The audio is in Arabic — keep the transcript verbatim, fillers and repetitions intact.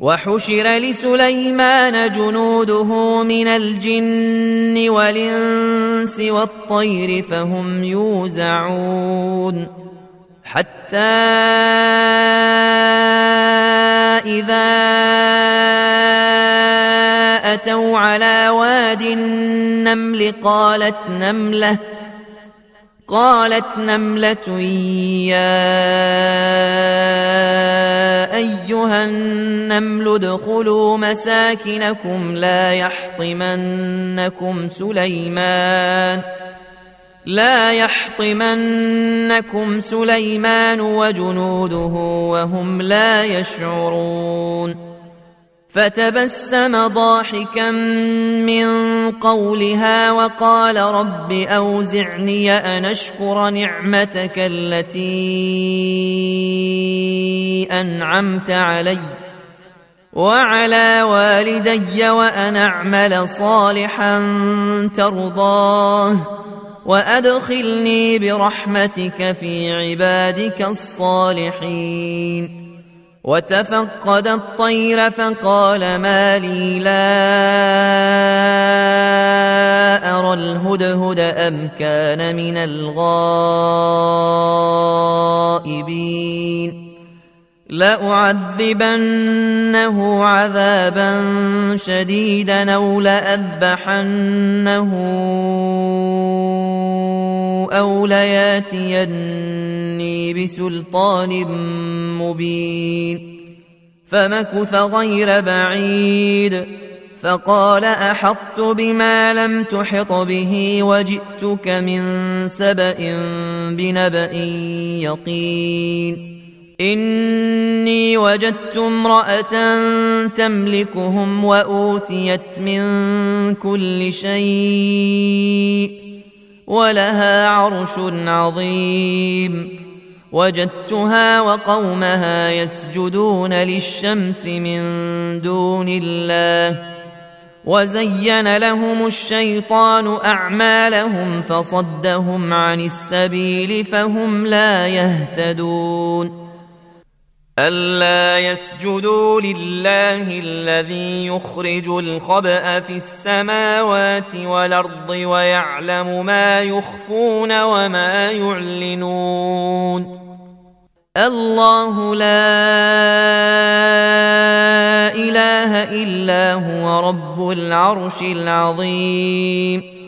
وحشر لسليمان جنوده من الجن والإنس والطير فهم يوزعون حتى إذا أتوا على واد النمل قالت نملة قالت نملة يا أيها النمل ادخلوا مساكنكم لا يحطمنكم سليمان لا يحطمنكم سليمان وجنوده وهم لا يشعرون فتبسم ضاحكا من قولها وقال رب أوزعني أن أشكر نعمتك التي أنعمت علي وعلى والدي وأن أعمل صالحا ترضاه وأدخلني برحمتك في عبادك الصالحين وتفقد الطير فقال ما لي لا أرى الهدهد أم كان من الغائبين لأعذبنه عذابا شديدا أو لأذبحنه أو لياتيني بسلطان مبين فمكث غير بعيد فقال أحطت بما لم تحط به وجئتك من سبأ بنبأ يقين إني وجدت امرأة تملكهم وأوتيت من كل شيء ولها عرش عظيم وجدتها وقومها يسجدون للشمس من دون الله وزين لهم الشيطان أعمالهم فصدهم عن السبيل فهم لا يهتدون ألا يسجدوا لله الذي يخرج الخبأ في السماوات والأرض ويعلم ما يخفون وما يعلنون الله لا إله إلا هو رب العرش العظيم